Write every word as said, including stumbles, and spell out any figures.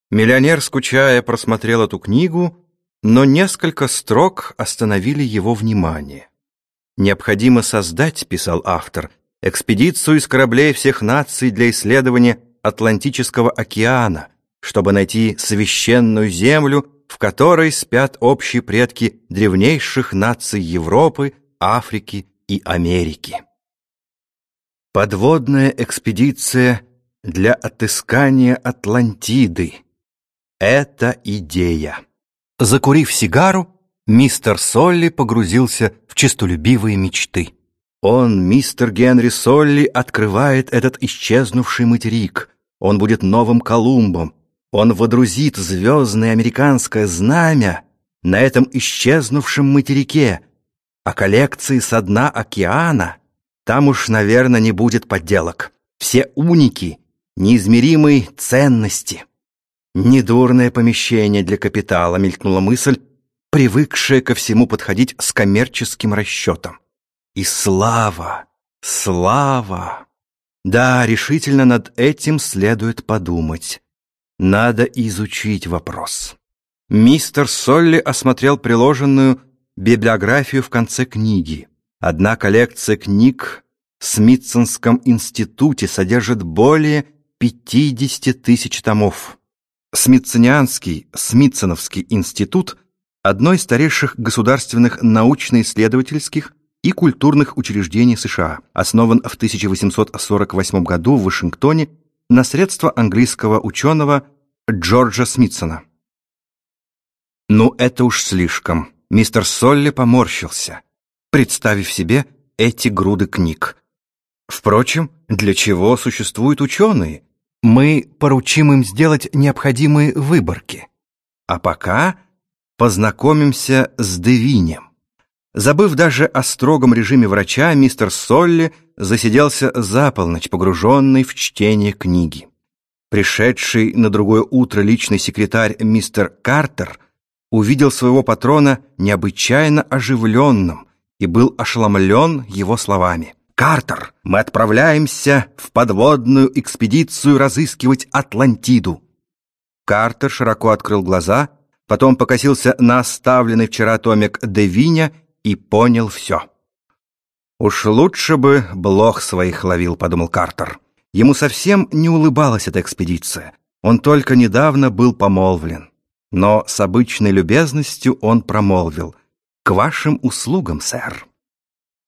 Миллионер, скучая, просмотрел эту книгу, но несколько строк остановили его внимание. «Необходимо создать, — писал автор, — экспедицию из кораблей всех наций для исследования Атлантического океана, чтобы найти священную землю, в которой спят общие предки древнейших наций Европы, Африки и Америки. Подводная экспедиция для отыскания Атлантиды. Это идея». Закурив сигару, мистер Солли погрузился в честолюбивые мечты. Он, мистер Генри Солли, открывает этот исчезнувший материк. Он будет новым Колумбом. Он водрузит звездное американское знамя на этом исчезнувшем материке. А коллекции со дна океана, там уж, наверное, не будет подделок. Все уники, неизмеримой ценности. Недурное помещение для капитала, мелькнула мысль, привыкшая ко всему подходить с коммерческим расчетом. И слава, слава! Да, решительно над этим следует подумать. Надо изучить вопрос. Мистер Солли осмотрел приложенную библиографию в конце книги. Одна коллекция книг в Смитсонском институте содержит более пятидесяти тысяч томов. Смитсонианский, Смитсоновский институт – одно из старейших государственных научно-исследовательских и культурных учреждений США, основан в тысяча восемьсот сорок восьмом году в Вашингтоне на средства английского ученого Джорджа Смитсона. Ну, это уж слишком. Мистер Солли поморщился, представив себе эти груды книг. Впрочем, для чего существуют ученые? Мы поручим им сделать необходимые выборки. А пока познакомимся с Девинем. Забыв даже о строгом режиме врача, мистер Солли засиделся за полночь, погруженный в чтение книги. Пришедший на другое утро личный секретарь мистер Картер увидел своего патрона необычайно оживленным и был ошеломлен его словами. «Картер, мы отправляемся в подводную экспедицию разыскивать Атлантиду». Картер широко открыл глаза, потом покосился на оставленный вчера томик Девиня и понял все. «Уж лучше бы блох своих ловил», — подумал Картер. Ему совсем не улыбалась эта экспедиция. Он только недавно был помолвлен. Но с обычной любезностью он промолвил: «К вашим услугам, сэр».